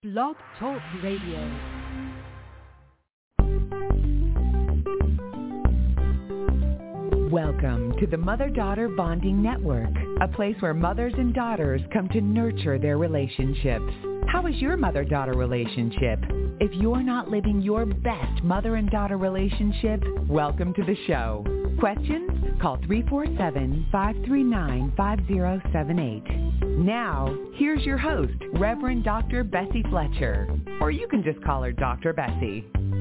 Blog Talk Radio. Welcome to the Mother-Daughter Bonding Network, a place where mothers and daughters come to nurture their relationships. How is your mother-daughter relationship? If you're not living your best mother and daughter relationship, welcome to the show. Questions? Call 347-539-5078. Now, here's your host, Reverend Dr. Bessie Fletcher. Or you can just call her Dr. Bessie.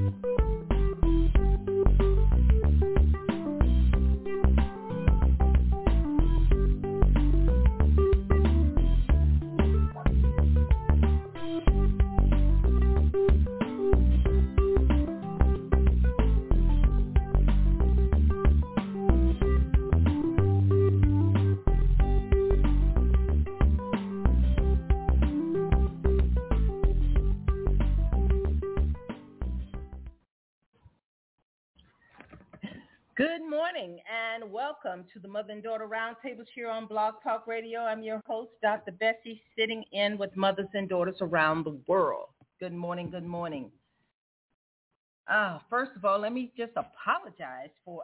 Good morning and welcome to the Mother and Daughter Roundtables here on Blog Talk Radio. I'm your host, Dr. Bessie, sitting in with mothers and daughters around the world. Good morning, good morning. First of all, let me just apologize for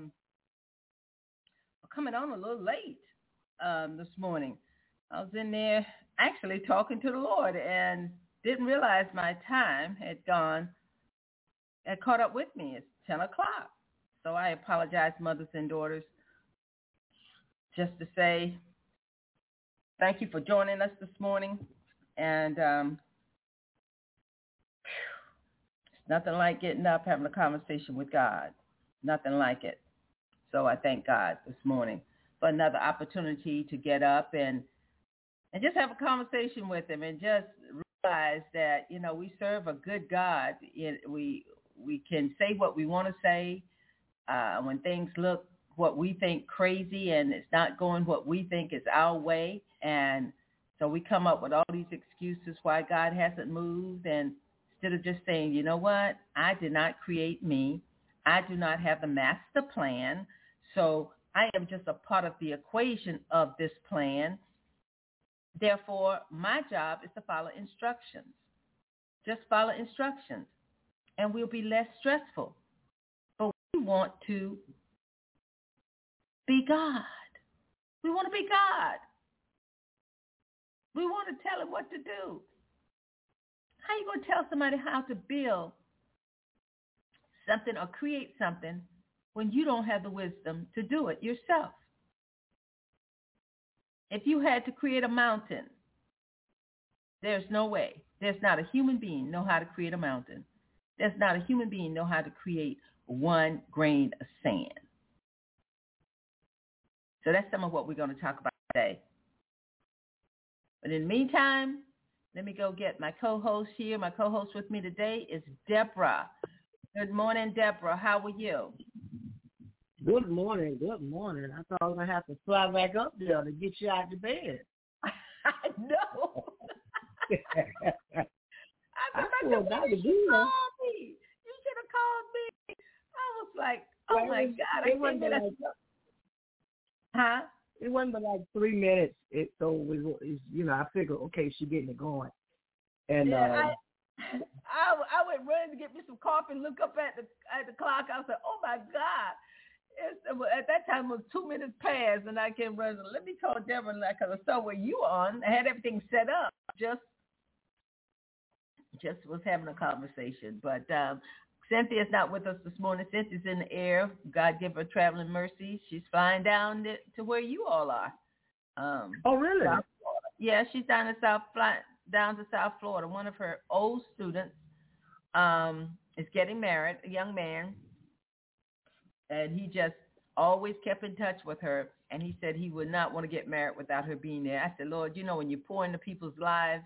coming on a little late this morning. I was in there actually talking to the Lord and didn't realize my time had caught up with me. It's 10 o'clock. So I apologize, mothers and daughters, just to say thank you for joining us this morning. And it's nothing like getting up, having a conversation with God. Nothing like it. So I thank God this morning for another opportunity to get up and just have a conversation with him and just realize that, you know, we serve a good God. We can say what we want to say. When things look what we think crazy and it's not going what we think is our way. And so we come up with all these excuses why God hasn't moved. And instead of just saying, you know what, I did not create me. I do not have the master plan. So I am just a part of the equation of this plan. Therefore, my job is to follow instructions. Just follow instructions and we'll be less stressful. We want to be God. We want to be God. We want to tell him what to do. How are you going to tell somebody how to build something or create something when you don't have the wisdom to do it yourself? If you had to create a mountain, there's no way. There's not a human being know how to create a mountain. There's not a human being know how to create one grain of sand. So that's some of what we're going to talk about today. But in the meantime, let me go get my co-host here. My co-host with me today is Deborah. Good morning, Deborah. How are you? Good morning. Good morning. I thought I was going to have to fly back up there to get you out of bed. I know. I feel bad to do that. You should have called me. I was like, oh, my God. I can't get it. Huh? It wasn't but like 3 minutes. I figured, okay, she's getting it going. And I went running to get me some coffee and look up at the clock. I was like, oh, my God. At that time, it was 2 minutes past, and I came running. Let me call Deborah, because I saw where you on. I had everything set up. Just was having a conversation. But Cynthia's not with us this morning. Cynthia's in the air. God give her traveling mercy. She's flying down to where you all are. Oh, really? South Florida. Yeah, she's down to South Florida. One of her old students is getting married, a young man, and he just always kept in touch with her. And he said he would not want to get married without her being there. I said, Lord, you know, when you pour into people's lives,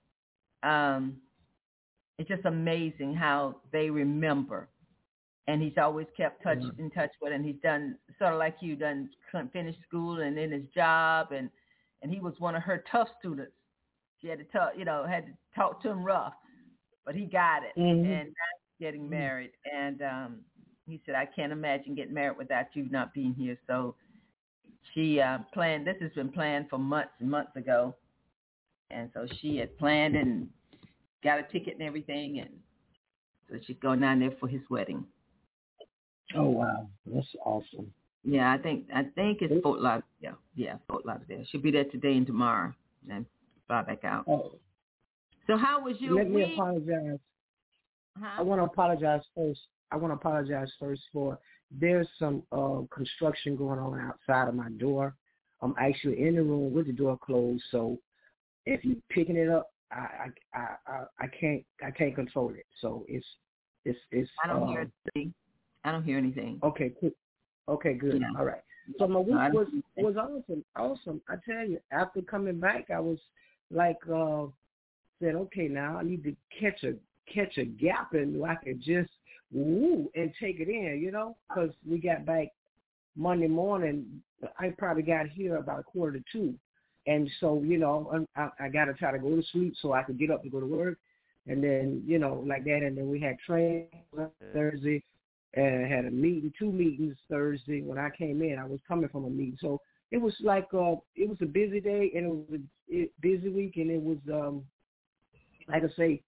it's just amazing how they remember. And he's always kept in touch with, and he's done sort of like you, finished school and in his job. And he was one of her tough students. She had to talk, had to talk to him rough, but he got it. Mm-hmm. And now he's getting married. And he said, I can't imagine getting married without you not being here. So she planned, this has been planned for months and months ago. And so she had planned and got a ticket and everything, and so she's going down there for his wedding. Oh wow, that's awesome. Yeah, I think it's Fort Lauderdale. Yeah, Fort Lauderdale. She'll be there today and tomorrow, and fly back out. Oh. So how was your week? Let me apologize. Huh? I want to apologize first for there's some construction going on outside of my door. I'm actually in the room with the door closed, so if you're picking it up, I can't control it. So it's. I don't hear anything. I don't hear anything. Okay, cool. Okay, good. Yeah. All right. So my week was awesome. I tell you, after coming back, I was like, said, okay, now I need to catch a gap and I could just and take it in, because we got back Monday morning. I probably got here about 1:45, and so I got to try to go to sleep so I could get up to go to work, and then like that, and then we had training Thursday. And had two meetings Thursday. When I came in, I was coming from a meeting. So it was like, it was a busy day and it was a busy week. And it was, like I say,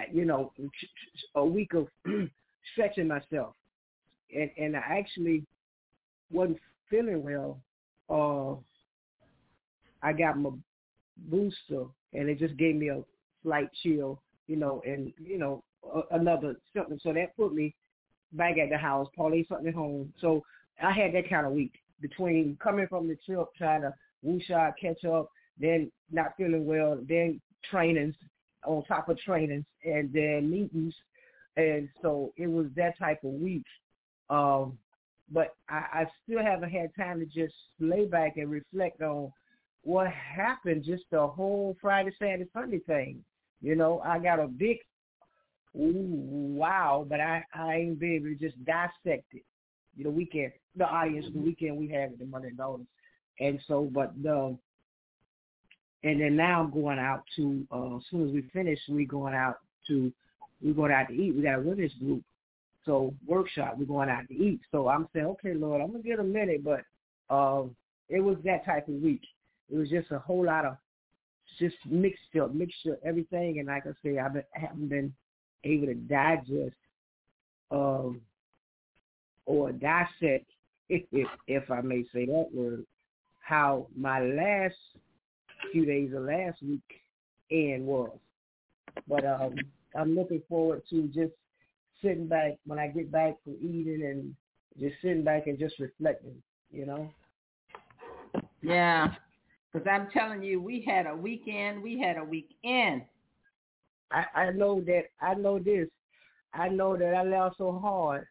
a week of stretching myself. And I actually wasn't feeling well. I got my booster and it just gave me a slight chill, and, another something. So that put me back at the house, Pauline something at home. So I had that kind of week between coming from the trip, trying to woosha, catch up, then not feeling well, then trainings on top of trainings, and then meetings. And so it was that type of week. But I still haven't had time to just lay back and reflect on what happened, just the whole Friday, Saturday, Sunday thing. I got a big wow, but I ain't been able to just dissect it. The weekend, the audience, the weekend we had at the Monday Daughters. And so, and then now I'm going out to, as soon as we finish, we're going out to eat. We got a women's group, so workshop, we're going out to eat. So I'm saying, okay, Lord, I'm going to get a minute, but it was that type of week. It was just a whole lot of just mixture, everything. And like I say, I haven't been able to digest or dissect, if I may say that word, how my last few days of last week was. But I'm looking forward to just sitting back when I get back from eating and just sitting back and just reflecting, Yeah, because I'm telling you, we had a weekend. I know that. I know this. I know that I laughed so hard.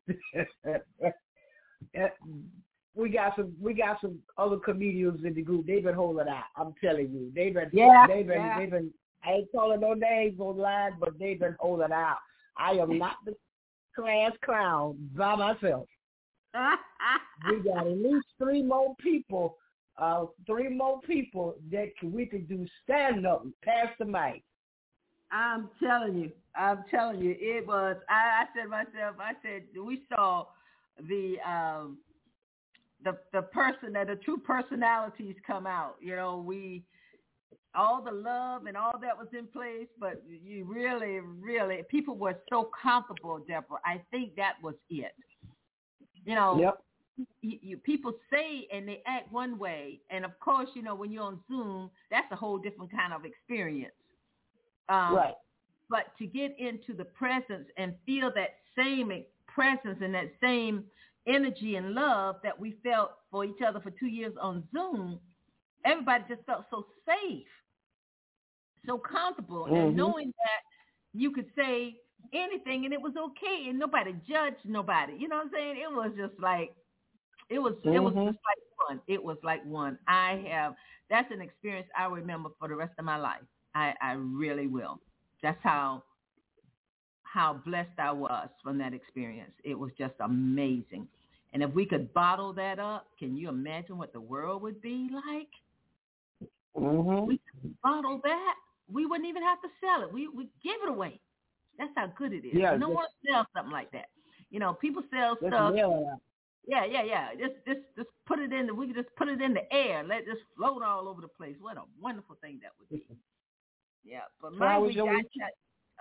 We got some other comedians in the group. They've been holding out. I'm telling you, they've been. I ain't calling no names online, but they've been holding out. I am not the class clown by myself. We got at least three more people that we could do stand up and pass the mic. I'm telling you, it was. I said to myself, we saw the person that the true personalities come out. All the love and all that was in place, but you really, people were so comfortable, Deborah. I think that was it. Yep. People say and they act one way, and of course, when you're on Zoom, that's a whole different kind of experience. Right. But to get into the presence and feel that same presence and that same energy and love that we felt for each other for 2 years on Zoom, everybody just felt so safe, so comfortable, and knowing that you could say anything and it was okay and nobody judged nobody. You know what I'm saying? It was just like, it was just like one. It was like one. That's an experience I remember for the rest of my life. I really will. That's how blessed I was from that experience. It was just amazing. And if we could bottle that up, can you imagine what the world would be like? We could bottle that. We wouldn't even have to sell it. We give it away. That's how good it is. Yeah, no one sells something like that. People sell stuff. Yeah. Just put it in. We could just put it in the air. Let it just float all over the place. What a wonderful thing that would be. Yeah, but my week,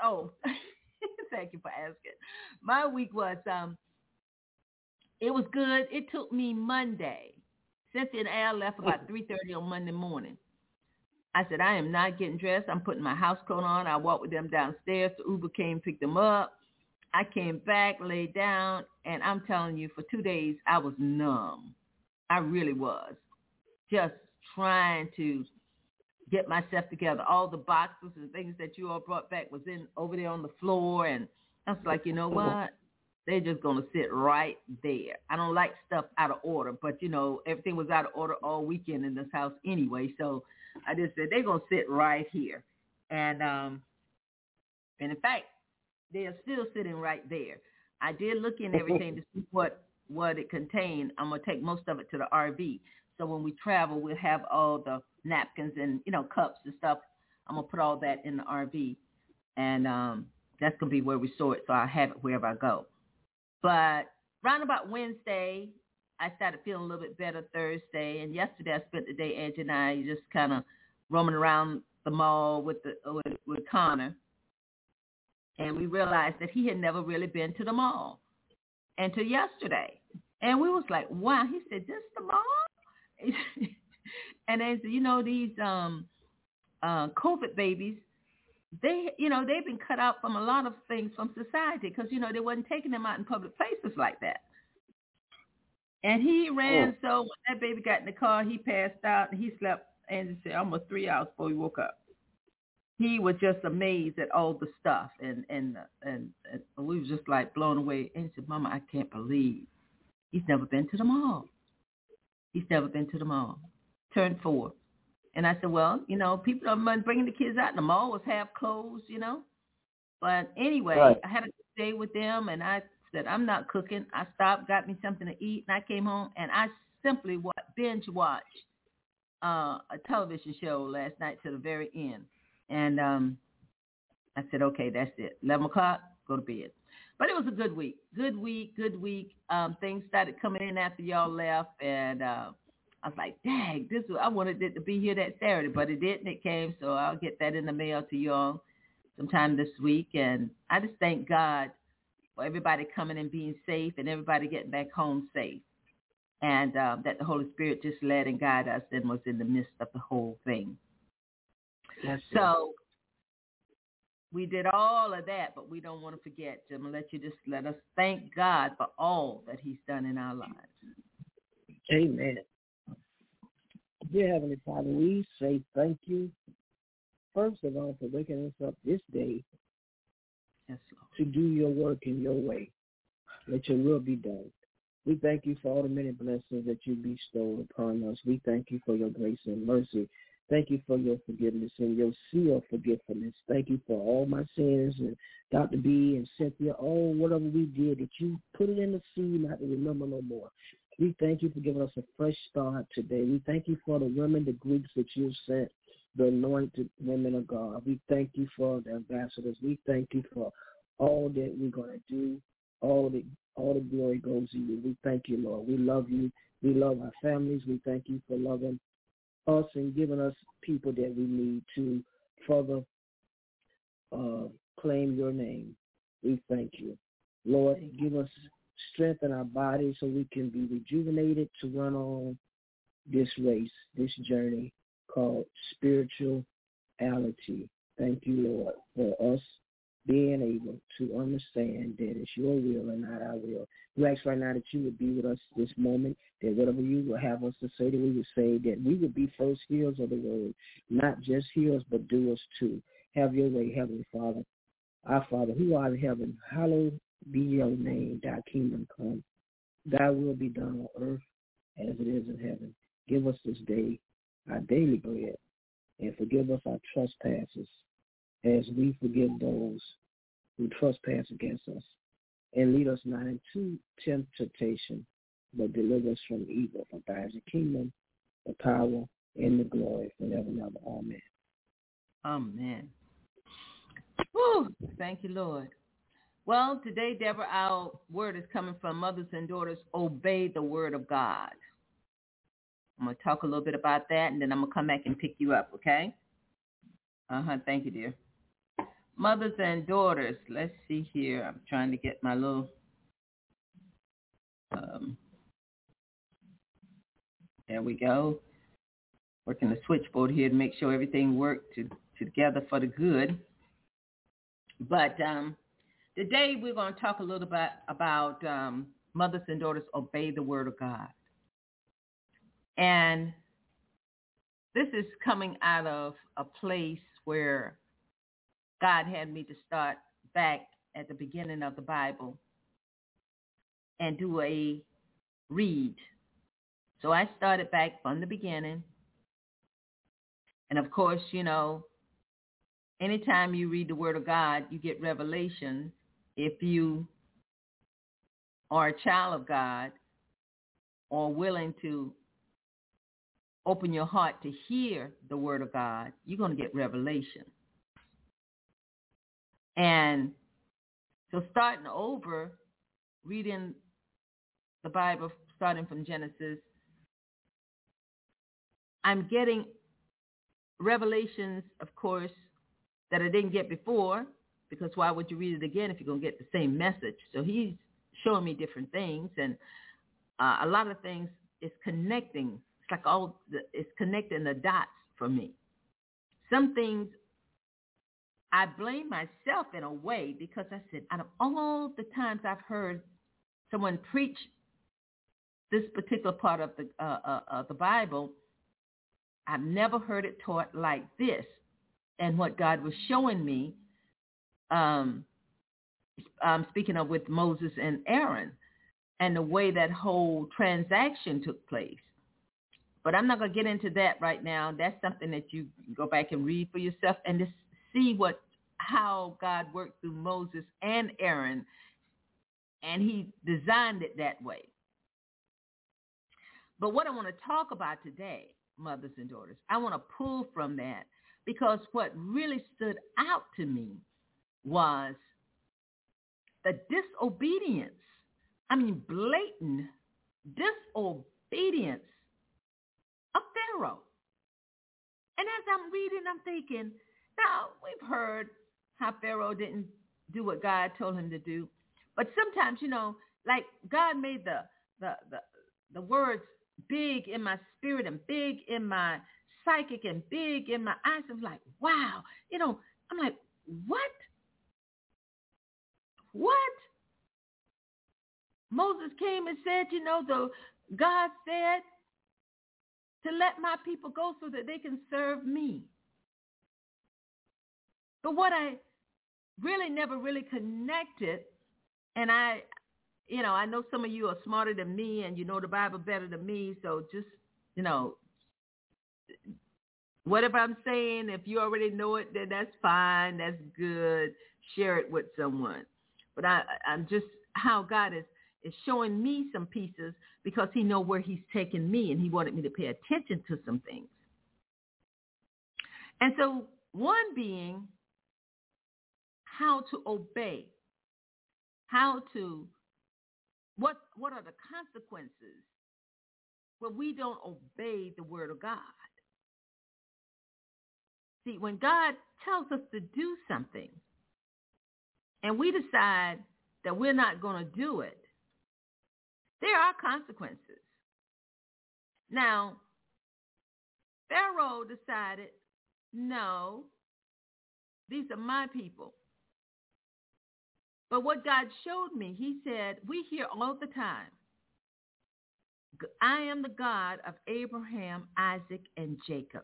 Oh, thank you for asking. My week was, it was good. It took me Monday. Cynthia and Al left about 3:30 on Monday morning. I said, I am not getting dressed. I'm putting my house coat on. I walked with them downstairs. The Uber came, picked them up. I came back, laid down, and I'm telling you, for 2 days, I was numb. I really was. Just trying to get myself together. All the boxes and things that you all brought back was in over there on the floor, and I was like, you know what? They're just going to sit right there. I don't like stuff out of order, but, you know, everything was out of order all weekend in this house anyway, so I just said, they're going to sit right here. And in fact, they are still sitting right there. I did look in everything to see what it contained. I'm going to take most of it to the RV. So when we travel, we'll have all the napkins and, you know, cups and stuff. I'm going to put all that in the RV. And that's going to be where we store it, so I have it wherever I go. But round about Wednesday, I started feeling a little bit better Thursday. And yesterday I spent the day, Angie and I, just kind of roaming around the mall with Connor. And we realized that he had never really been to the mall until yesterday. And we was like, wow. He said, this the mall? And they said, you know, these COVID babies, they've been cut out from a lot of things from society because, you know, they wasn't taking them out in public places like that. And he ran, so when that baby got in the car, he passed out and he slept, and he said, almost 3 hours before he woke up. He was just amazed at all the stuff, and we was just like blown away. And he said, Mama, I can't believe he's never been to the mall. He's never been to the mall. Turned 4. And I said, well, you know, people are bringing the kids out. The mall was half closed, you know. But anyway, right. I had a good day with them, and I said, I'm not cooking. I stopped, got me something to eat, and I came home, and I simply binge watched a television show last night to the very end. And I said, okay, that's it. 11 o'clock, go to bed. But it was a good week. Good week. Things started coming in after y'all left, and I was like, dang, I wanted it to be here that Saturday, but it didn't. It came, so I'll get that in the mail to y'all sometime this week. And I just thank God for everybody coming and being safe and everybody getting back home safe. And that the Holy Spirit just led and guided us and was in the midst of the whole thing. So we did all of that, but we don't want to forget. I'm going to let us thank God for all that he's done in our lives. Amen. Dear Heavenly Father, we say thank you, first of all, for waking us up this day to do your work in your way. Let your will be done. We thank you for all the many blessings that you bestowed upon us. We thank you for your grace and mercy. Thank you for your forgiveness and your seal of forgiveness. Thank you for all my sins and Dr. B and Cynthia, whatever we did, that you put it in the sea not to remember no more. We thank you for giving us a fresh start today. We thank you for the women, the groups that you sent, the anointed women of God. We thank you for the ambassadors. We thank you for all that we're going to do. All the glory goes to you. We thank you, Lord. We love you. We love our families. We thank you for loving us and giving us people that we need to further claim your name. We thank you. Lord, give us strength in our bodies so we can be rejuvenated to run on this race, this journey called spirituality. Thank you, Lord, for us being able to understand that it's your will and not our will. We ask right now that you would be with us this moment, that whatever you will have us to say, that we would say, that we would be first hearers of the word, not just hearers, but doers too. Have your way, Heavenly Father. Our Father, who art in heaven, hallowed be your name, thy kingdom come. Thy will be done on earth as it is in heaven. Give us this day our daily bread, and forgive us our trespasses, as we forgive those who trespass against us. And lead us not into temptation, but deliver us from evil. For thine is the kingdom, the power, and the glory forever and ever. Amen. Amen. Whew, thank you, Lord. Well, today, Deborah, our word is coming from Mothers and Daughters Obey the Word of God. I'm going to talk a little bit about that, and then I'm going to come back and pick you up, okay? Thank you, dear. Mothers and daughters. Let's see here. I'm trying to get my little there we go. Working the switchboard here to make sure everything worked together for the good. But today we're going to talk a little bit about mothers and daughters obey the word of God. And this is coming out of a place where God had me to start back at the beginning of the Bible and do a read. So I started back from the beginning. And of course, you know, anytime you read the Word of God, you get revelation. If you are a child of God or willing to open your heart to hear the Word of God, you're going to get revelation. And so starting over, reading the Bible, starting from Genesis, I'm getting revelations, of course, that I didn't get before, because why would you read it again if you're going to get the same message? So he's showing me different things, and a lot of things is connecting. It's like it's connecting the dots for me. Some things I blame myself in a way, because I said, out of all the times I've heard someone preach this particular part of the Bible, I've never heard it taught like this. And what God was showing me, speaking of with Moses and Aaron, and the way that whole transaction took place. But I'm not going to get into that right now. That's something that you go back and read for yourself and just see how God worked through Moses and Aaron, and he designed it that way. But what I want to talk about today, mothers and daughters, I want to pull from that, because what really stood out to me was the disobedience. I mean, blatant disobedience of Pharaoh. And as I'm reading, I'm thinking, now we've heard how Pharaoh didn't do what God told him to do. But sometimes, you know, like God made the words big in my spirit and big in my psychic and big in my eyes. I'm like, wow. You know, I'm like, what? Moses came and said, you know, God said to let my people go so that they can serve me. But what I really never really connected, and I know some of you are smarter than me and you know the Bible better than me, so just, you know, whatever I'm saying, if you already know it, then that's fine, that's good. Share it with someone. But I'm just, how God is showing me some pieces, because he know where he's taking me, and he wanted me to pay attention to some things. And so one being how to obey, what are the consequences when we don't obey the word of God? See, when God tells us to do something and we decide that we're not going to do it, there are consequences. Now, Pharaoh decided, no, these are my people. But what God showed me, he said, we hear all the time, I am the God of Abraham, Isaac, and Jacob.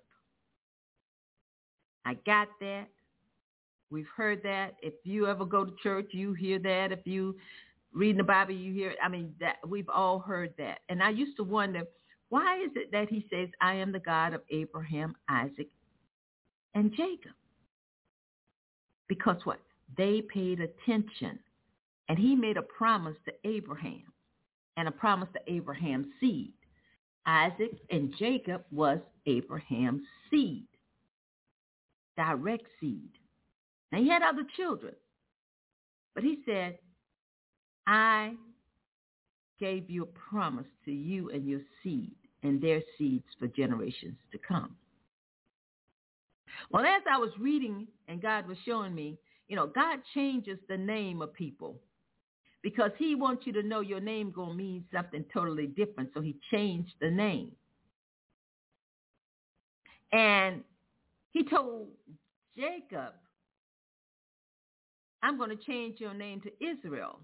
I got that. We've heard that. If you ever go to church, you hear that. If you read the Bible, you hear it. I mean, that we've all heard that. And I used to wonder, why is it that he says, I am the God of Abraham, Isaac, and Jacob? Because what? They paid attention. And he made a promise to Abraham and a promise to Abraham's seed. Isaac and Jacob was Abraham's seed, direct seed. Now, he had other children, but he said, I gave you a promise to you and your seed and their seeds for generations to come. Well, as I was reading and God was showing me, God changes the name of people because he wants you to know your name going to mean something totally different. So he changed the name. And he told Jacob, I'm going to change your name to Israel.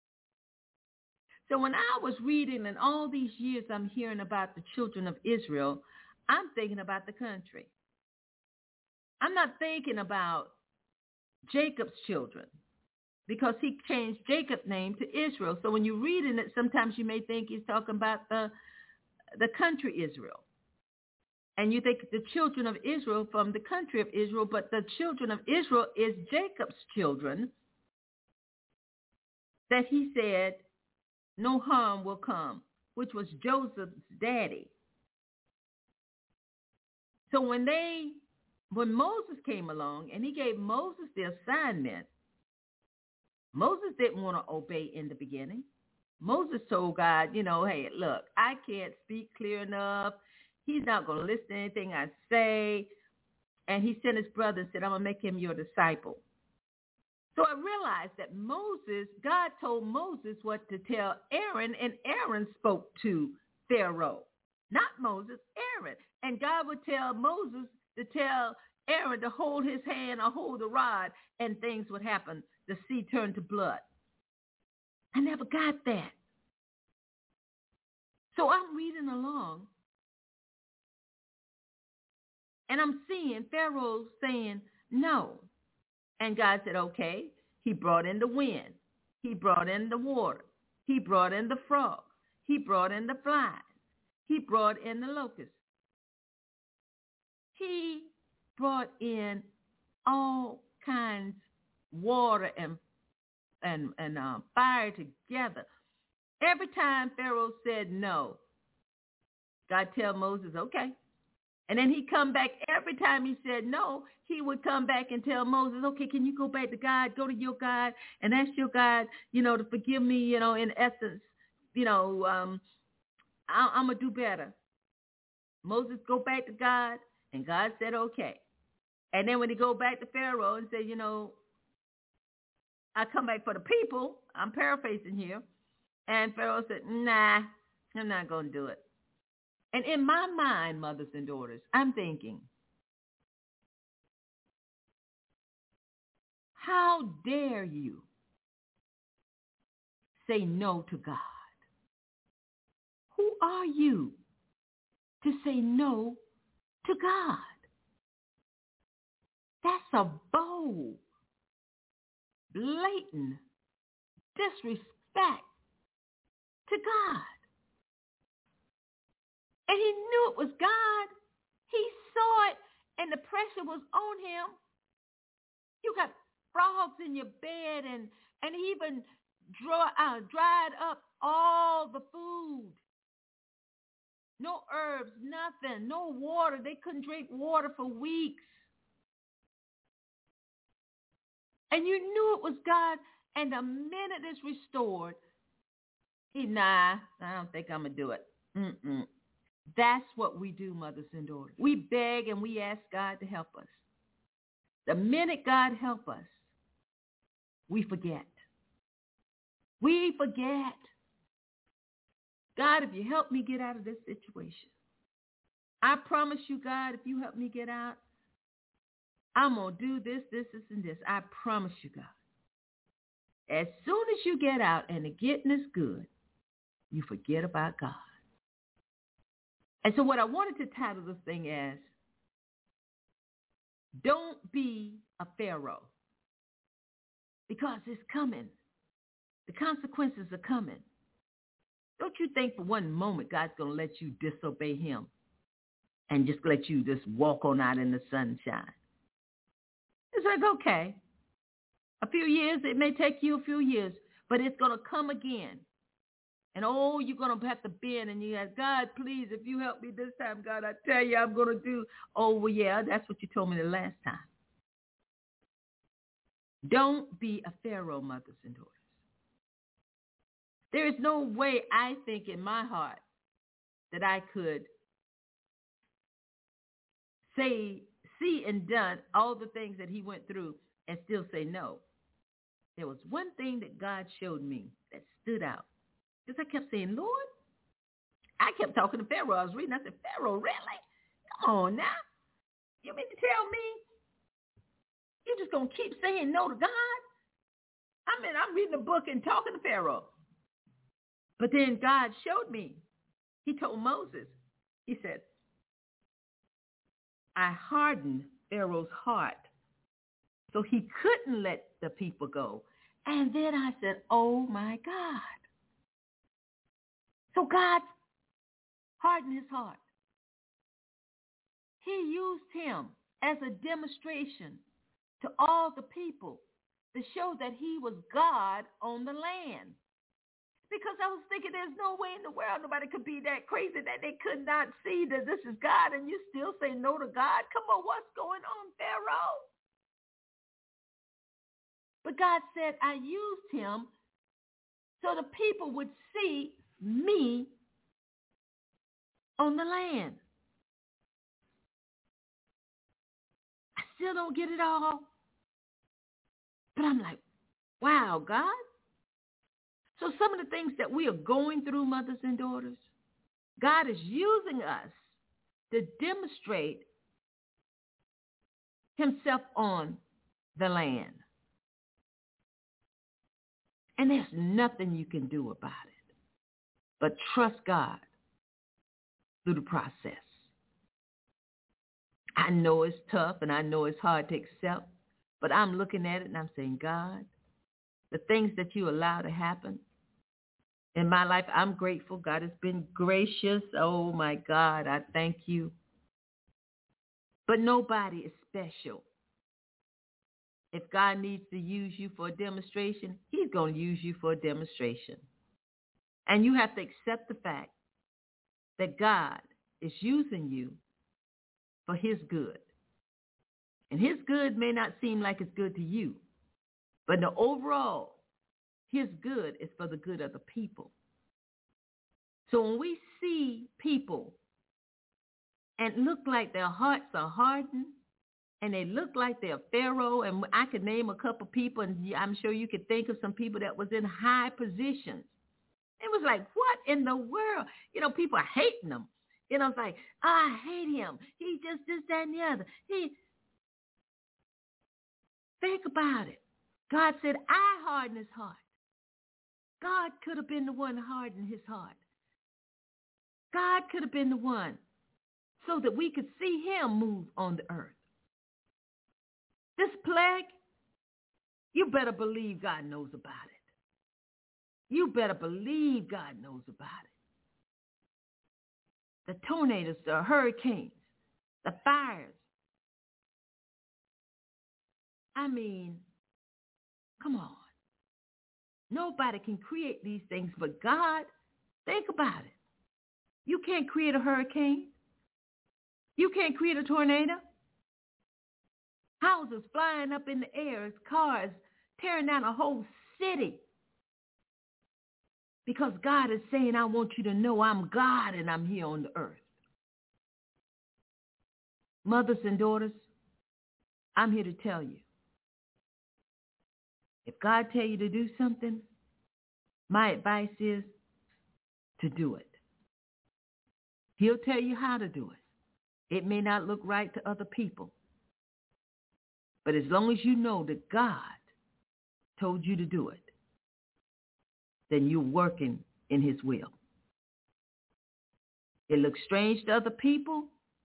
So when I was reading and all these years I'm hearing about the children of Israel, I'm thinking about the country. I'm not thinking about Jacob's children because he changed Jacob's name to Israel. So when you're reading it, sometimes you may think he's talking about the country Israel. And you think the children of Israel from the country of Israel, but the children of Israel is Jacob's children that he said no harm will come, which was Joseph's daddy. So when Moses came along and he gave Moses the assignment, Moses didn't want to obey in the beginning. Moses told God, hey, look, I can't speak clear enough. He's not going to listen to anything I say. And he sent his brother and said, I'm going to make him your disciple. So I realized that God told Moses what to tell Aaron, and Aaron spoke to Pharaoh. Not Moses, Aaron. And God would tell Moses to tell Aaron to hold his hand or hold the rod, and things would happen. The sea turned to blood. I never got that. So I'm reading along, and I'm seeing Pharaoh saying no. And God said, okay. He brought in the wind. He brought in the water. He brought in the frogs. He brought in the flies. He brought in the locusts. He brought in all kinds of water and fire together. Every time Pharaoh said no, God tell Moses, okay. And then he'd come back. Every time he said no, he would come back and tell Moses, okay, can you go back to God, go to your God, and ask your God, to forgive me, in essence, I'm going to do better. Moses go back to God, and God said, okay. And then when he go back to Pharaoh and say, I come back for the people, I'm paraphrasing here, and Pharaoh said, nah, I'm not going to do it. And in my mind, mothers and daughters, I'm thinking, how dare you say no to God? Who are you to say no to God? That's a bold, blatant disrespect to God. And he knew it was God. He saw it, and the pressure was on him. You got frogs in your bed, and he even dried up all the food. No herbs, nothing, no water. They couldn't drink water for weeks. And you knew it was God, and the minute it's restored, I don't think I'm going to do it. That's what we do, mothers and daughters. We beg and we ask God to help us. The minute God help us, we forget. We forget. God, if you help me get out of this situation, I promise you, God, if you help me get out, I'm going to do this, and this. I promise you, God. As soon as you get out and the getting is good, you forget about God. And so what I wanted to title this thing as, don't be a Pharaoh, because it's coming. The consequences are coming. Don't you think for one moment God's going to let you disobey him and just let you just walk on out in the sunshine? It's like, okay, a few years, it may take you a few years, but it's going to come again. And, you're going to have to bend, and you ask, God, please, if you help me this time, God, I tell you I'm going to do. Oh, well, yeah, that's what you told me the last time. Don't be a Pharaoh, mothers and daughters. There is no way, I think, in my heart that I could see and done all the things that he went through and still say no. There was one thing that God showed me that stood out. Because I kept saying, Lord, I kept talking to Pharaoh. I was reading. I said, Pharaoh, really? Come on now. You mean to tell me you're just going to keep saying no to God? I mean, I'm reading a book and talking to Pharaoh. But then God showed me. He told Moses, he said, I hardened Pharaoh's heart so he couldn't let the people go. And then I said, oh, my God. So God hardened his heart. He used him as a demonstration to all the people to show that he was God on the land. Because I was thinking there's no way in the world nobody could be that crazy that they could not see that this is God and you still say no to God. Come on, what's going on, Pharaoh? But God said, I used him so the people would see me on the land. I still don't get it all. But I'm like, wow, God. So some of the things that we are going through, mothers and daughters, God is using us to demonstrate himself on the land. And there's nothing you can do about it but trust God through the process. I know it's tough and I know it's hard to accept, but I'm looking at it and I'm saying, God, the things that you allow to happen in my life, I'm grateful. God has been gracious. Oh, my God, I thank you. But nobody is special. If God needs to use you for a demonstration, he's going to use you for a demonstration. And you have to accept the fact that God is using you for his good. And his good may not seem like it's good to you, but in the overall, his good is for the good of the people. So when we see people and look like their hearts are hardened and they look like they're Pharaoh, and I could name a couple people, and I'm sure you could think of some people that was in high positions. It was like, what in the world? You know, people are hating them. You know, it's like, oh, I hate him. He just this, that, and the other. Think about it. God said, I hardened his heart. God could have been the one hardening his heart. God could have been the one so that we could see him move on the earth. This plague, you better believe God knows about it. You better believe God knows about it. The tornadoes, the hurricanes, the fires. I mean, come on. Nobody can create these things but God. Think about it. You can't create a hurricane. You can't create a tornado. Houses flying up in the air, cars tearing down a whole city. Because God is saying, I want you to know I'm God and I'm here on the earth. Mothers and daughters, I'm here to tell you. If God tell you to do something, my advice is to do it. He'll tell you how to do it. It may not look right to other people. But as long as you know that God told you to do it, then you're working in his will. It looks strange to other people.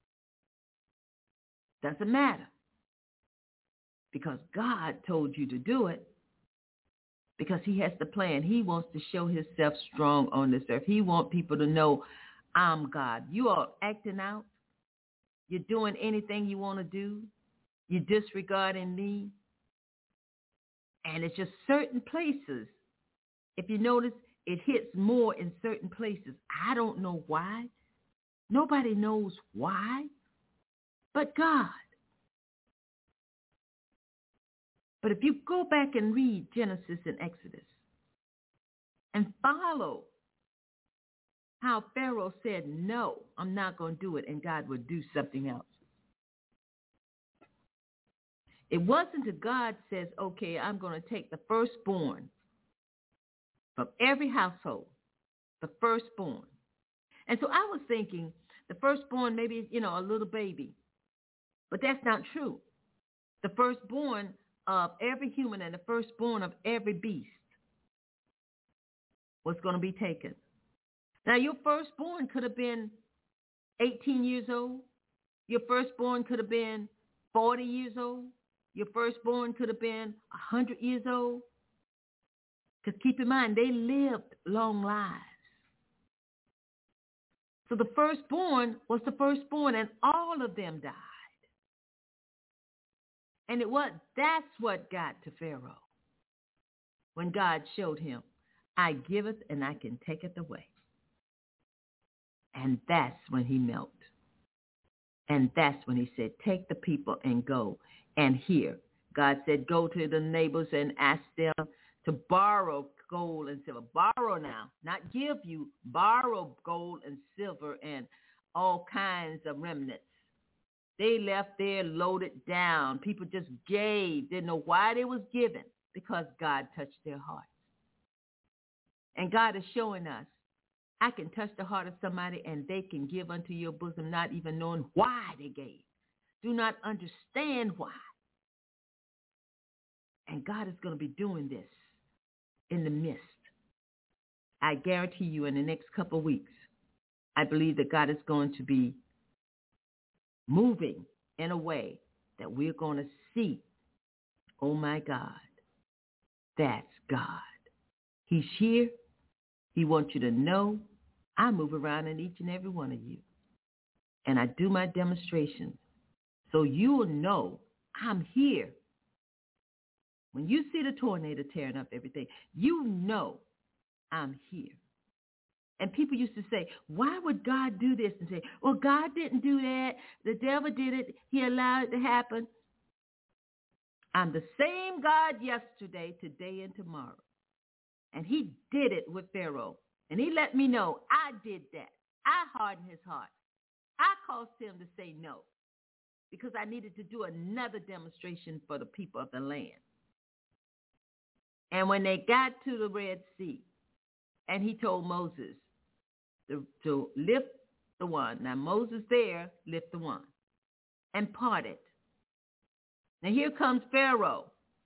Doesn't matter. Because God told you to do it. Because he has the plan. He wants to show himself strong on this earth. He wants people to know, I'm God. You are acting out. You're doing anything you want to do. You're disregarding me. And it's just certain places. If you notice, it hits more in certain places. I don't know why. Nobody knows why but God. But if you go back and read Genesis and Exodus and follow how Pharaoh said, no, I'm not going to do it, and God would do something else. It wasn't that God says, okay, I'm going to take the firstborn from every household, the firstborn. And so I was thinking the firstborn maybe, a little baby. But that's not true. The firstborn of every human and the firstborn of every beast was going to be taken. Now, your firstborn could have been 18 years old. Your firstborn could have been 40 years old. Your firstborn could have been 100 years old. Because keep in mind, they lived long lives. So the firstborn was the firstborn, and all of them died. And that's what got to Pharaoh when God showed him, I giveth and I can take it away. And that's when he melted. And that's when he said, take the people and go. And here, God said, go to the neighbors and ask them to borrow gold and silver. Borrow now, not give you. Borrow gold and silver and all kinds of remnants. They left there loaded down. People just gave. Didn't know why they was giving, because God touched their hearts. And God is showing us, I can touch the heart of somebody and they can give unto your bosom, not even knowing why they gave. Do not understand why. And God is going to be doing this in the midst. I guarantee you in the next couple of weeks, I believe that God is going to be moving in a way that we're going to see, oh my God, that's God. He's here. He wants you to know I move around in each and every one of you. And I do my demonstrations so you will know I'm here. When you see the tornado tearing up everything, you know I'm here. And people used to say, why would God do this? And say, well, God didn't do that. The devil did it. He allowed it to happen. I'm the same God yesterday, today, and tomorrow. And he did it with Pharaoh. And he let me know I did that. I hardened his heart. I caused him to say no because I needed to do another demonstration for the people of the land. And when they got to the Red Sea, and he told Moses to lift the one. Now, Moses there, lift the one. And part it. Now, here comes Pharaoh.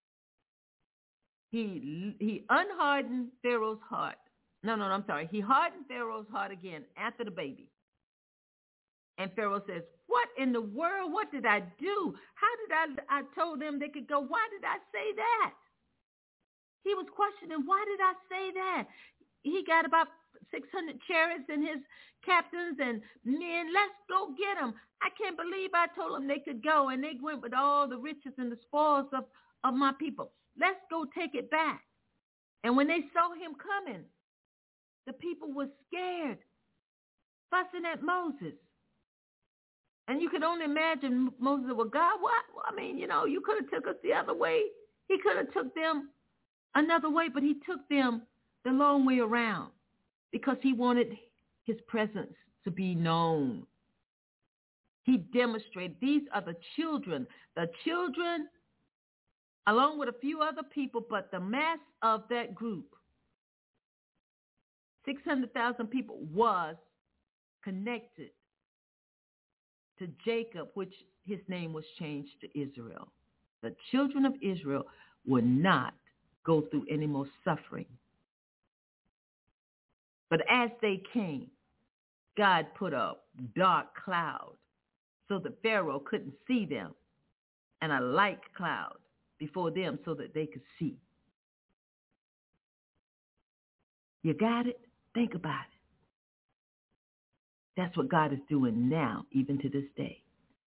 He unhardened Pharaoh's heart. I'm sorry. He hardened Pharaoh's heart again after the baby. And Pharaoh says, what in the world? What did I do? How did I told them they could go. Why did I say that? He was questioning, why did I say that? He got about 600 chariots and his captains and men. Let's go get them. I can't believe I told them they could go. And they went with all the riches and the spoils of my people. Let's go take it back. And when they saw him coming, the people were scared, fussing at Moses. And you could only imagine Moses said, well, God, what? Well, I mean, you could have took us the other way. He could have took them another way, but he took them the long way around because he wanted his presence to be known. He demonstrated these are the children along with a few other people, but the mass of that group, 600,000 people, was connected to Jacob, which his name was changed to Israel. The children of Israel would not go through any more suffering. But as they came, God put a dark cloud so that Pharaoh couldn't see them, and a light cloud before them so that they could see. You got it? Think about it. That's what God is doing now, even to this day.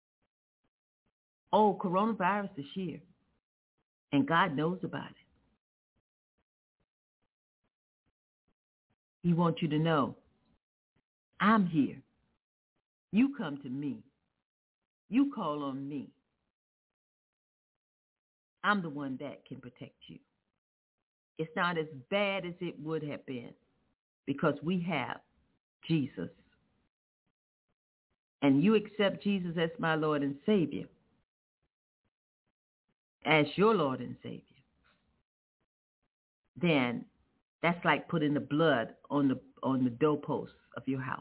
Oh, coronavirus is here, and God knows about it. He wants you to know, I'm here. You come to me. You call on me. I'm the one that can protect you. It's not as bad as it would have been because we have Jesus. And you accept Jesus as my Lord and Savior. as your Lord and Savior, then that's like putting the blood on the doorposts of your house,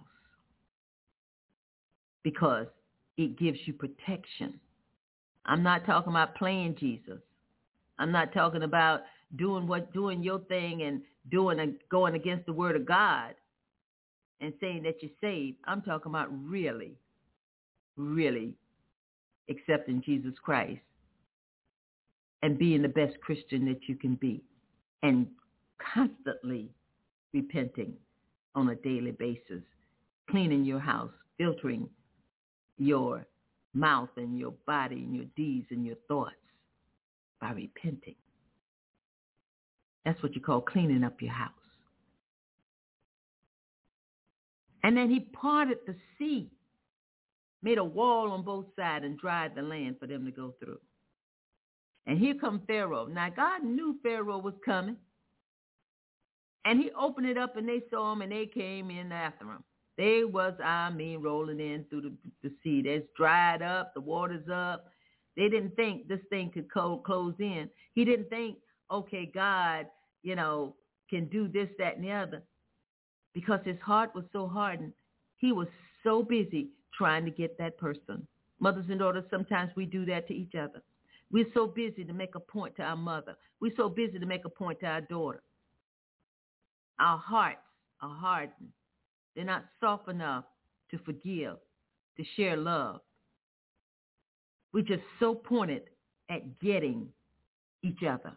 because it gives you protection. I'm not talking about playing Jesus. I'm not talking about doing your thing and going against the word of God and saying that you're saved. I'm talking about really, really accepting Jesus Christ and being the best Christian that you can be, and constantly repenting on a daily basis, cleaning your house, filtering your mouth and your body and your deeds and your thoughts by repenting. That's what you call cleaning up your house. And then he parted the sea, made a wall on both sides, and dried the land for them to go through. And here come Pharaoh. Now, God knew Pharaoh was coming. And he opened it up, and they saw him, and they came in after him. They was, rolling in through the sea. It's dried up. The water's up. They didn't think this thing could close in. He didn't think, okay, God, can do this, that, and the other. Because his heart was so hardened. He was so busy trying to get that person. Mothers and daughters, sometimes we do that to each other. We're so busy to make a point to our mother. We're so busy to make a point to our daughter. Our hearts are hardened. They're not soft enough to forgive, to share love. We're just so pointed at getting each other.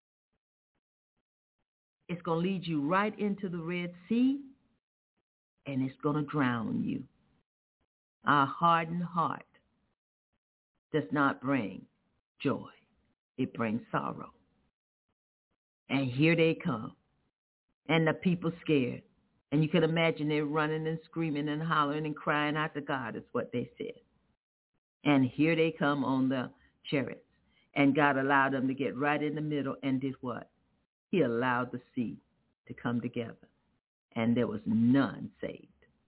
It's going to lead you right into the Red Sea, and it's going to drown you. Our hardened heart does not bring joy. It brings sorrow. And here they come. And the people scared. And you can imagine they're running and screaming and hollering and crying out to God, is what they said. And here they come on the chariots. And God allowed them to get right in the middle and did what? He allowed the sea to come together. And there was none saved.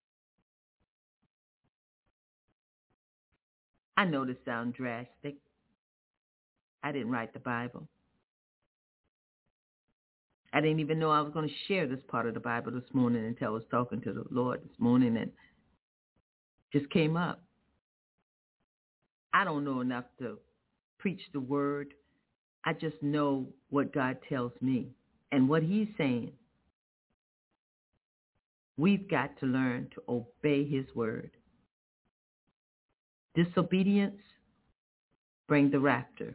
I know this sounds drastic. I didn't write the Bible. I didn't even know I was going to share this part of the Bible this morning until I was talking to the Lord this morning, and just came up. I don't know enough to preach the word. I just know what God tells me and what he's saying. We've got to learn to obey his word. Disobedience brings the rapture.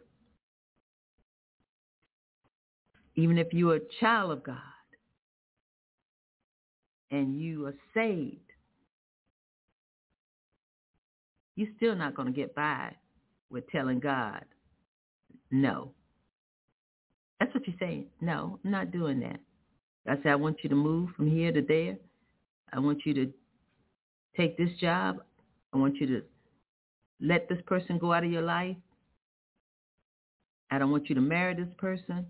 Even if you're a child of God and you are saved, you're still not going to get by with telling God, no. That's what you're saying. No, I'm not doing that. I said, I want you to move from here to there. I want you to take this job. I want you to let this person go out of your life. I don't want you to marry this person.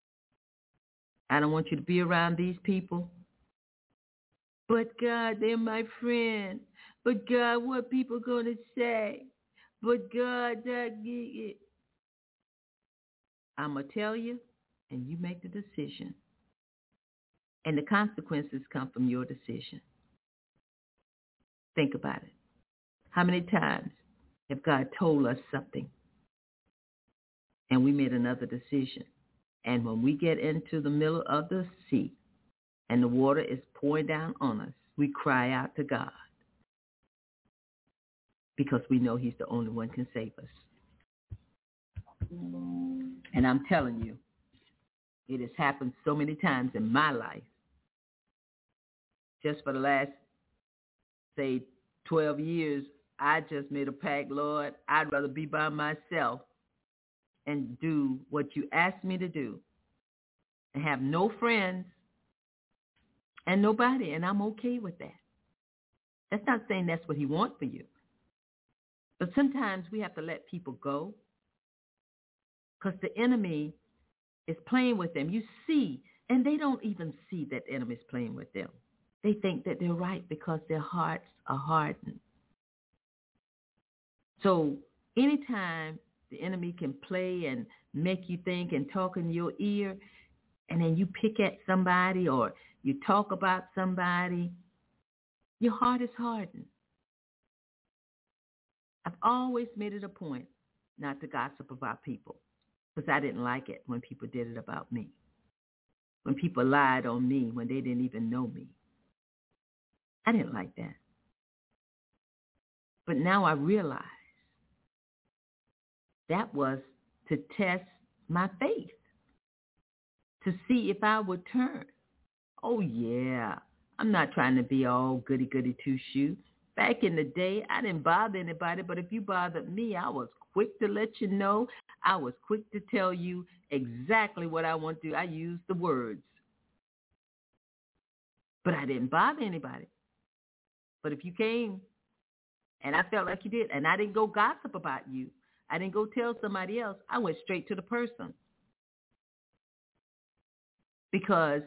I don't want you to be around these people. But God, they're my friend. But God, what people going to say? But God, I'm going to tell you, and you make the decision. And the consequences come from your decision. Think about it. How many times have God told us something and we made another decision? And when we get into the middle of the sea and the water is pouring down on us, we cry out to God because we know he's the only one who can save us. And I'm telling you, it has happened so many times in my life. Just for the last, say, 12 years, I just made a pact, Lord, I'd rather be by myself and do what you asked me to do and have no friends and nobody, and I'm okay with that. That's not saying that's what he wants for you. But sometimes we have to let people go because the enemy is playing with them. You see, and they don't even see that the enemy is playing with them. They think that they're right because their hearts are hardened. So anytime the enemy can play and make you think and talk in your ear, and then you pick at somebody or you talk about somebody, your heart is hardened. I've always made it a point not to gossip about people because I didn't like it when people did it about me, when people lied on me when they didn't even know me. I didn't like that. But now I realize that was to test my faith, to see if I would turn. Oh, yeah, I'm not trying to be all goody-goody two-shoe. Back in the day, I didn't bother anybody, but if you bothered me, I was quick to let you know. I was quick to tell you exactly what I want to do. I used the words. But I didn't bother anybody. But if you came and I felt like you did, and I didn't go gossip about you, I didn't go tell somebody else, I went straight to the person. Because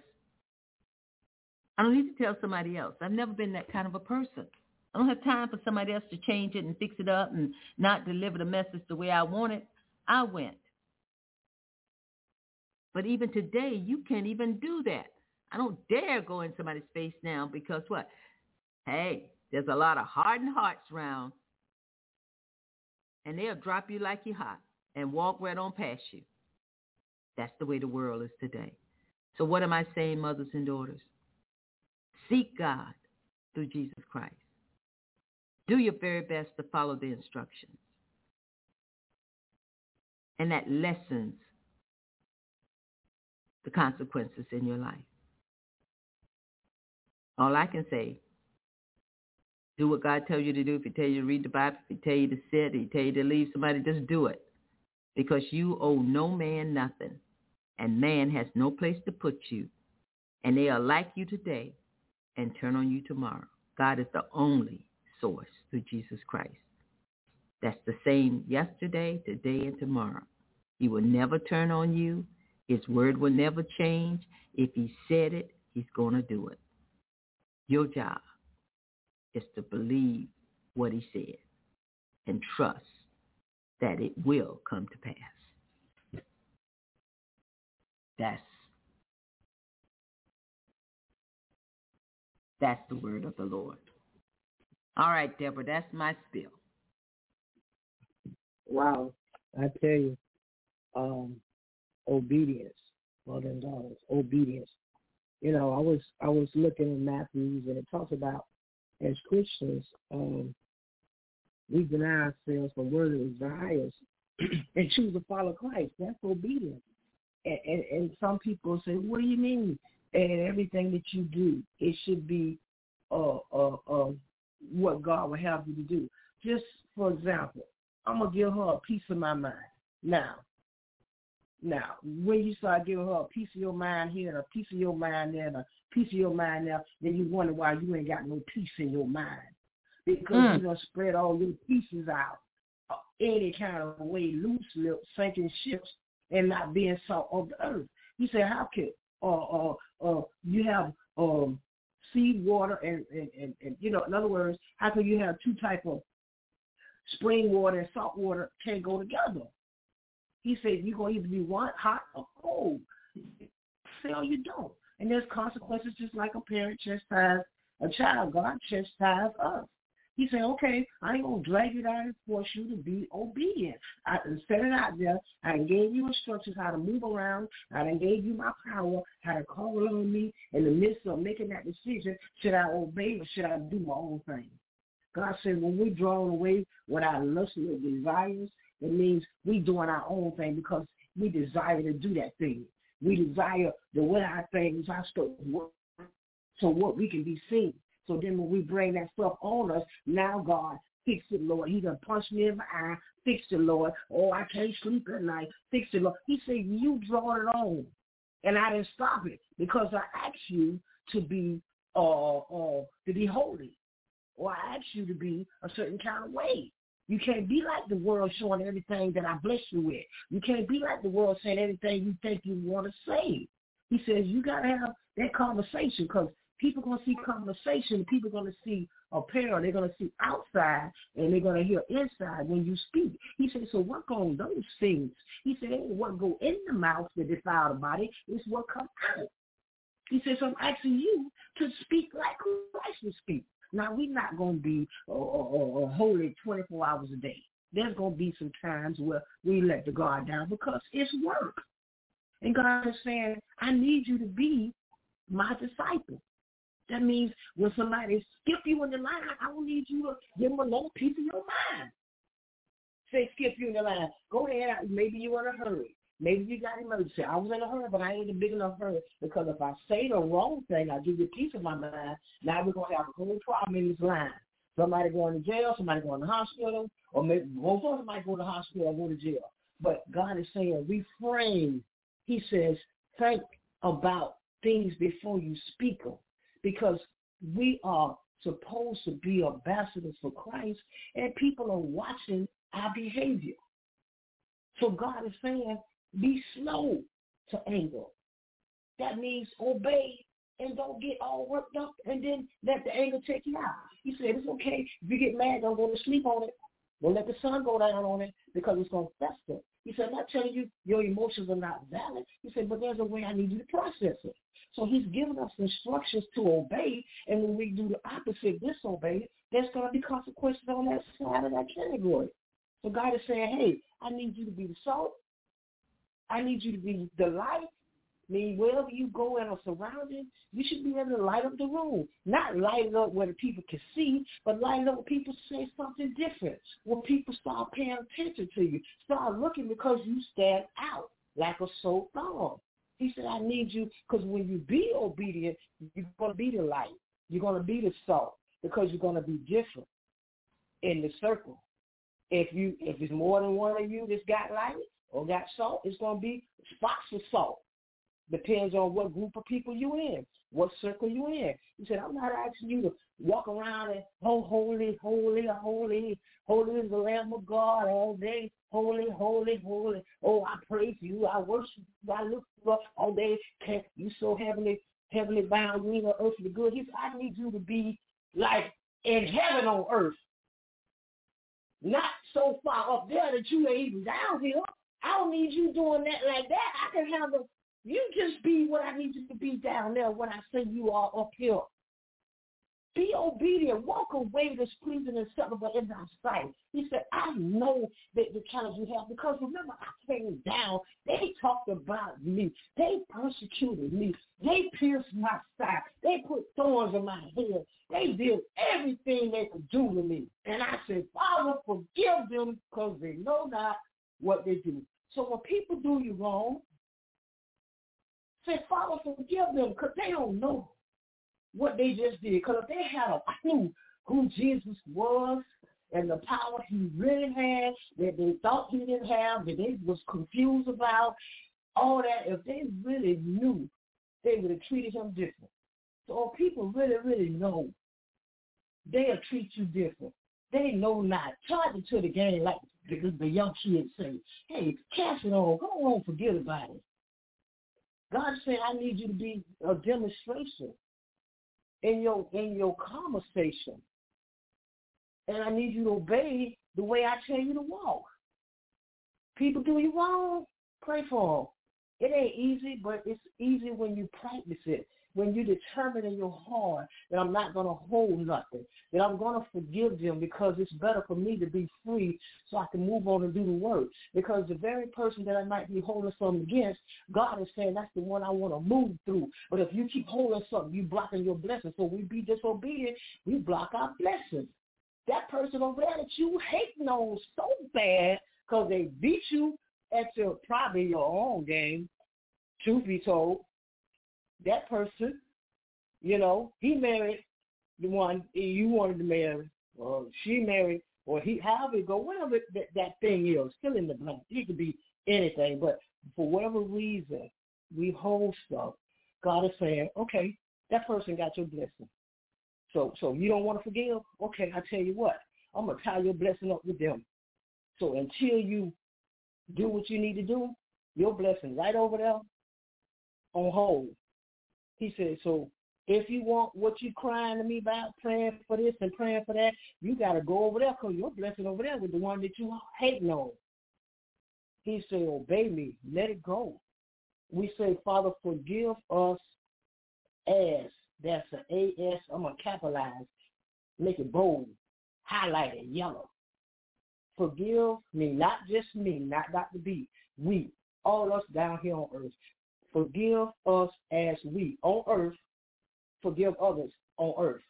I don't need to tell somebody else. I've never been that kind of a person. I don't have time for somebody else to change it and fix it up and not deliver the message the way I want it. I went. But even today, you can't even do that. I don't dare go in somebody's face now because what? Hey, there's a lot of hardened hearts around, and they'll drop you like you're hot and walk right on past you. That's the way the world is today. So what am I saying, mothers and daughters? Seek God through Jesus Christ. Do your very best to follow the instructions. And that lessens the consequences in your life. All I can say, do what God tells you to do. If He tells you to read the Bible, if He tells you to sit, if He tells you to leave somebody, just do it. Because you owe no man nothing. And man has no place to put you. And they are like you today and turn on you tomorrow. God is the only source through Jesus Christ. That's the same yesterday, today, and tomorrow. He will never turn on you. His word will never change. If He said it, He's going to do it. Your job is to believe what He said and trust that it will come to pass. That's the word of the Lord. All right, Deborah, that's my spiel. Wow, I tell you, obedience, mother and daughters, obedience. You know, I was looking in Matthews, and it talks about as Christians, we deny ourselves from worldly desires and choose to follow Christ. That's obedience. And some people say, what do you mean? And everything that you do, it should be what God will have you to do. Just for example, I'm going to give her a piece of my mind. Now, when you start giving her a piece of your mind here and a piece of your mind there and a piece of your mind there, then you wonder why you ain't got no peace in your mind. Because you done spread all your pieces out any kind of way, loose lips, sinking ships, and not being salt of the earth. He said, how can you have seed water and you know, in other words, how can you have two type of spring water and salt water can't go together? He said, you're going to either be one, hot or cold. Say you don't. And there's consequences just like a parent chastises a child. God chastises us. He said, okay, I ain't going to drag you down and force you to be obedient. I set it out there. I gave you instructions how to move around. I gave you my power, how to call on me in the midst of making that decision. Should I obey or should I do my own thing? God said, when we're drawn away with our lustful desires, it means we doing our own thing because we desire to do that thing. We desire to wear our things, our stuff, so what we can be seen. So then when we bring that stuff on us, now God, fix it, Lord. He done punched me in my eye. Fix it, Lord. Oh, I can't sleep at night. Fix it, Lord. He said, you draw it on. And I didn't stop it because I asked you to be holy. Or I asked you to be a certain kind of way. You can't be like the world showing everything that I bless you with. You can't be like the world saying everything you think you want to say. He says you got to have that conversation because People going to see conversation. People going to see apparel. They're going to see outside, and they're going to hear inside when you speak. He said, so work on those things. He said, ain't what go in the mouth that defile the body. It's what comes out. He said, so I'm asking you to speak like Christ would speak. Now, we're not going to be holy 24 hours a day. There's going to be some times where we let the guard down because it's work. And God is saying, I need you to be my disciple. That means when somebody skip you in the line, I don't need you to give them a little piece of your mind. Say skip you in the line. Go ahead. Maybe you're in a hurry. Maybe you got emergency. I was in a hurry, but I ain't in a big enough hurry because if I say the wrong thing, I give you a piece of my mind. Now we're going to have a whole problem in this line. Somebody going to jail, somebody going to the hospital, or maybe most of them might go to the hospital or go to jail. But God is saying refrain. He says think about things before you speak them because we are supposed to be ambassadors for Christ, and people are watching our behavior. So God is saying, be slow to anger. That means obey and don't get all worked up and then let the anger take you out. He said, it's okay. If you get mad, don't go to sleep on it. Don't let the sun go down on it because it's going to fester. He said, I'm not telling you your emotions are not valid. He said, but there's a way I need you to process it. So he's giving us instructions to obey, and when we do the opposite, disobey, there's going to be consequences on that side of that category. So God is saying, hey, I need you to be the salt. I need you to be the light. I mean, wherever you go in a surrounding, you should be able to light up the room. Not light it up where the people can see, but light it up where people say something different. When people start paying attention to you, start looking because you stand out like a sore thumb. He said, I need you, because when you be obedient, you're going to be the light. You're going to be the salt because you're going to be different in the circle. If it's more than one of you that's got light or got salt, it's going to be spots of salt. Depends on what group of people you in, what circle you in. He said, I'm not asking you to walk around and, oh, holy, holy, holy, holy is the Lamb of God all day. Holy, holy, holy. Oh, I praise you. I worship you. I look you up all day. You so heavenly bound, you know, earthly good. He said, I need you to be like in heaven on earth. Not so far up there that you ain't even down here. I don't need you doing that like that. I can handle. You just be what I need you to be down there when I say you are up here. Be obedient. Walk away that's pleasing and acceptable in thy sight. He said, I know the challenge you have because remember I came down. They talked about me. They persecuted me. They pierced my side. They put thorns in my head. They did everything they could do to me. And I said, Father, forgive them because they know not what they do. So when people do you wrong, say, Father, forgive them because they don't know what they just did. Because if they had a clue who Jesus was and the power he really had that they thought he didn't have, that they was confused about, all that, if they really knew, they would have treated him different. So if people really, really know, they'll treat you different. They know not. Charge it to the game like the young kids say, hey, cast it on. Go on, forget about it. God said, I need you to be a demonstration in your conversation. And I need you to obey the way I tell you to walk. People do you wrong, pray for them. It ain't easy, but it's easy when you practice it. When you determine in your heart that I'm not going to hold nothing, that I'm going to forgive them because it's better for me to be free so I can move on and do the work. Because the very person that I might be holding something against, God is saying that's the one I want to move through. But if you keep holding something, you're blocking your blessing. So we be disobedient, we block our blessings. That person over there that you hating on so bad because they beat you at probably your own game, truth be told, that person, you know, he married the one you wanted to marry, or she married, or he, however it go, whatever that thing is, still in the blank. It could be anything, but for whatever reason, we hold stuff. God is saying, okay, that person got your blessing. So you don't want to forgive? Okay, I tell you what, I'm going to tie your blessing up with them. So until you do what you need to do, your blessing right over there on hold. He said, so If you want what you crying to me about, praying for this and praying for that, you got to go over there because your blessing over there with the one that you hating on. He said, obey me. Let it go. We say, Father, forgive us as. That's an A-S. I'm going to capitalize. Make it bold. Highlight it, yellow. Forgive me, not just me, not Dr. B. We, all of us down here on earth. Forgive us as we, on earth, forgive others on earth.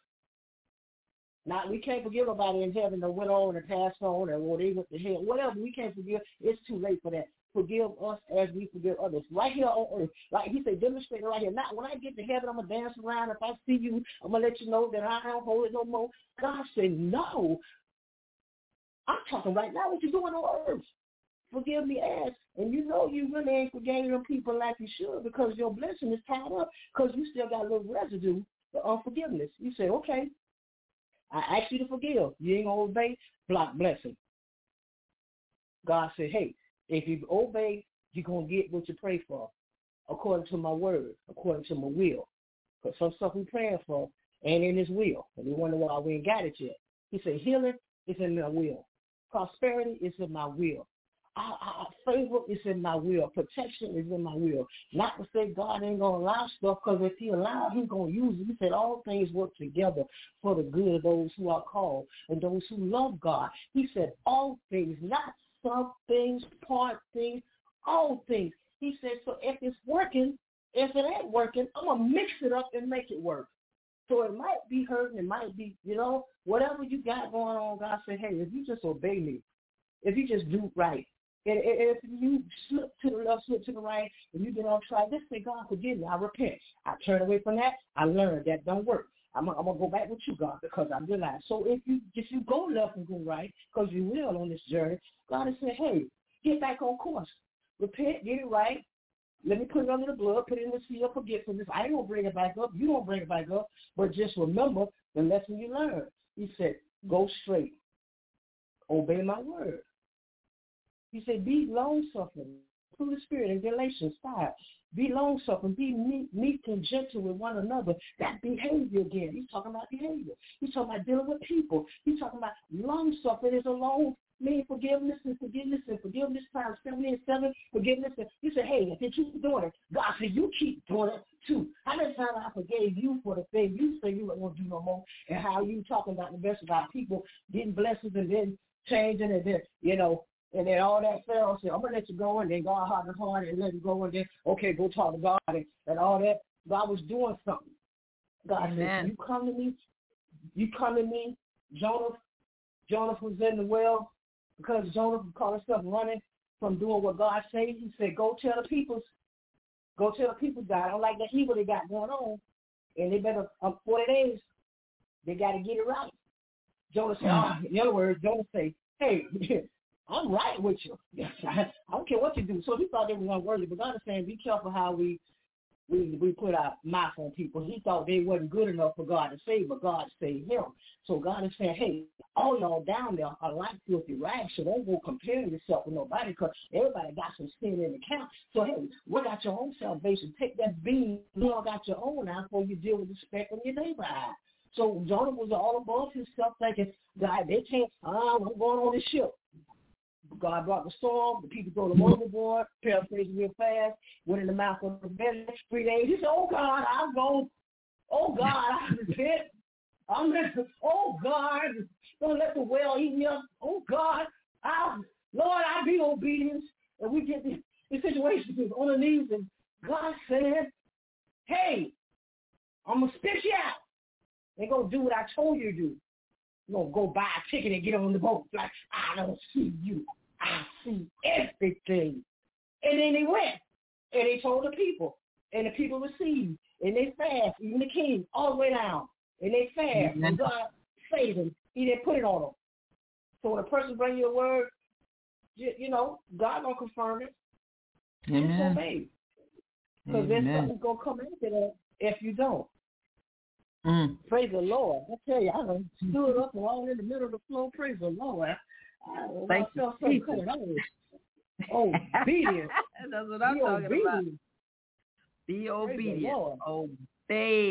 Now, we can't forgive nobody in heaven that went on and passed on or they went to hell. Whatever, we can't forgive. It's too late for that. Forgive us as we forgive others. Right here on earth. Like he said, demonstrate it right here. Now, when I get to heaven, I'm going to dance around. If I see you, I'm going to let you know that I don't hold it no more. God said, no. I'm talking right now what you're doing on earth. Forgive me as. And you know you really ain't forgiving them people like you should because your blessing is tied up because you still got a little residue of unforgiveness. You say, okay, I ask you to forgive. You ain't going to obey, block blessing. God said, hey, if you obey, you're going to get what you pray for according to my word, according to my will. Because some stuff we praying for ain't in his will. And we wonder why we ain't got it yet. He said, healing is in my will. Prosperity is in my will. Favor is in my will. Protection is in my will. Not to say God ain't going to allow stuff, because if he allowed, he's going to use it. He said all things work together for the good of those who are called and those who love God. He said all things, not some things, part things, all things. He said, so if it's working, if it ain't working, I'm going to mix it up and make it work. So it might be hurting, it might be, whatever you got going on, God said, hey, if you just obey me, if you just do right, and if you slip to the left, slip to the right, and you get off track, just say, God, forgive me. I repent. I turn away from that. I learned that don't work. I'm going to go back with you, God, because I realize. So if you go left and go right, because you will on this journey, God has said, hey, get back on course. Repent, get it right. Let me put it under the blood, put it in the sea of forgetfulness. I ain't going to bring it back up. You don't bring it back up. But just remember the lesson you learned. He said, go straight. Obey my word. He said, be long-suffering through the Spirit in Galatians 5. Be long-suffering, be meek and gentle with one another. That behavior again. He's talking about behavior. He's talking about dealing with people. He's talking about long-suffering is a long mean forgiveness and forgiveness and forgiveness times 77, forgiveness. And you say, hey, if you keep doing it, God said, you keep doing it too. How many times I forgave you for the thing you say you don't want to do no more, and how you talking about the best about people getting blessings and then changing and then, and then all that fell. So I'm going to let you go, and then God hard and hard and let you go, and then, okay, go talk to God and all that. God was doing something. God said, you come to me. Jonah was in the well because Jonah called himself running from doing what God said. He said, go tell the people, God, I don't like that evil they got going on, and they better, 40 days, they got to get it right. Jonah said, in other words, Jonah said, hey, I'm right with you. I don't care what you do. So he thought they were unworthy, but God is saying, be careful how we put our mouth on people. He thought they wasn't good enough for God to save, but God saved him. So God is saying, hey, all y'all down there are like filthy rags, so don't go comparing yourself with nobody, because everybody got some sin in the camp. So, hey, work out your own salvation. Take that beam, you all got your own eye before you deal with the speck on your neighbor's eye. So Jonah was all above himself thinking, God, they can't, I'm going on this ship. God brought the storm, the people threw them overboard, paraphrasing real fast, went in the mouth of the belly, 3 days. He said, oh, God, I'm going. Oh, God, I repent. Oh, God, don't let the whale eat me up. Oh, God, Lord, I be obedient. And we get the situation on the knees, and God said, hey, I'm going to spit you out. They're going to do what I told you to do. You're going to go buy a ticket and get on the boat. Like, I don't see you. I see everything. And then they went, and they told the people, and the people received, and they fast, even the king, all the way down. And they fast, and God saved them. He didn't put it on them. So when a person brings you a word, God going to confirm it. Amen. Just because there's something going to come into that if you don't. Praise the Lord. I tell you, I done stood up and all in the middle of the floor. Praise the Lord. I felt so good. Obedience. That's what I'm talking about. Be obedient. Obey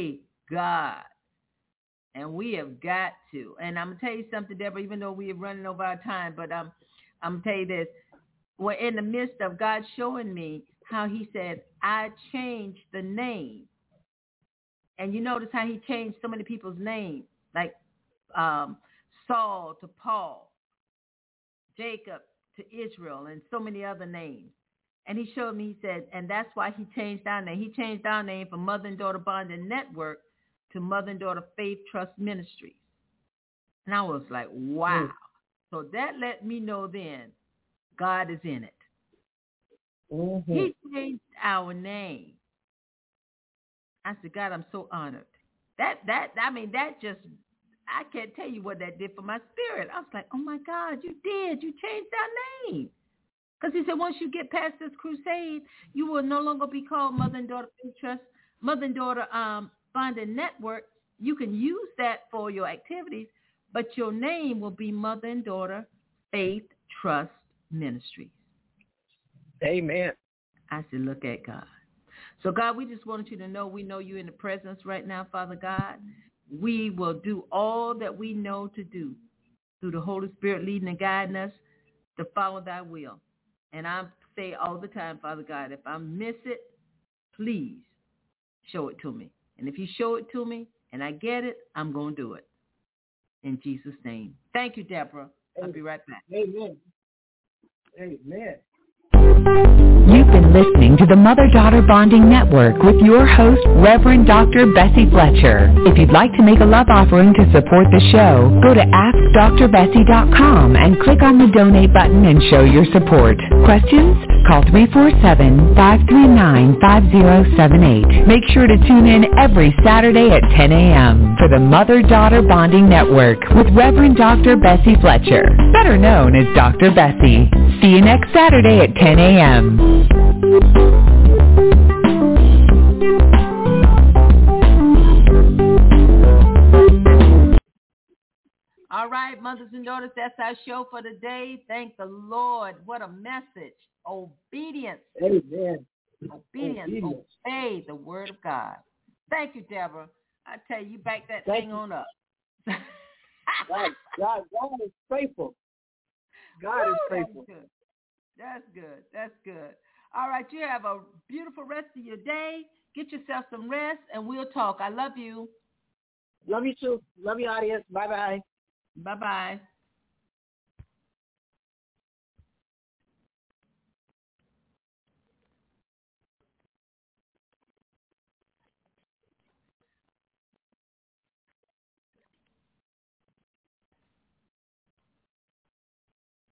God. And we have got to. And I'm going to tell you something, Deborah, even though we are running over our time, but I'm going to tell you this. We're in the midst of God showing me how he said, I changed the name. And you notice how he changed so many people's names, like Saul to Paul, Jacob to Israel, and so many other names. And he showed me, he said, and that's why he changed our name. He changed our name from Mother and Daughter Bonding Network to Mother and Daughter Faith Trust Ministries. And I was like, wow. So that let me know then God is in it. Mm-hmm. He changed our name. I said, God, I'm so honored. That just, I can't tell you what that did for my spirit. I was like, oh my God, you did. You changed our name. Because he said, once you get past this crusade, you will no longer be called Mother and Daughter Faith Trust, Mother and Daughter Bonding Network. You can use that for your activities, but your name will be Mother and Daughter Faith Trust Ministries. Amen. I said, look at God. So, God, we just wanted you to know we know you're in the presence right now, Father God. We will do all that we know to do through the Holy Spirit leading and guiding us to follow thy will. And I say all the time, Father God, if I miss it, please show it to me. And if you show it to me and I get it, I'm going to do it. In Jesus' name. Thank you, Deborah. I'll be right back. Amen. Amen. You've been listening to the Mother-Daughter Bonding Network with your host, Reverend Dr. Bessie Fletcher. If you'd like to make a love offering to support the show, go to AskDrBessie.com and click on the donate button and show your support. Questions? Call 347-539-5078. Make sure to tune in every Saturday at 10 a.m. for the Mother-Daughter Bonding Network with Reverend Dr. Bessie Fletcher, better known as Dr. Bessie. See you next Saturday at 10 a.m. All right, mothers and daughters, that's our show for the day. Thank the Lord. What a message. Obedience. Amen. Obedience. Obey the word of God. Thank you, Deborah. I tell you, back that thing on up. God is faithful. God is faithful. That's good. All right, you have a beautiful rest of your day. Get yourself some rest, and we'll talk. I love you. Love you too. Love you, audience. Bye-bye. Bye-bye.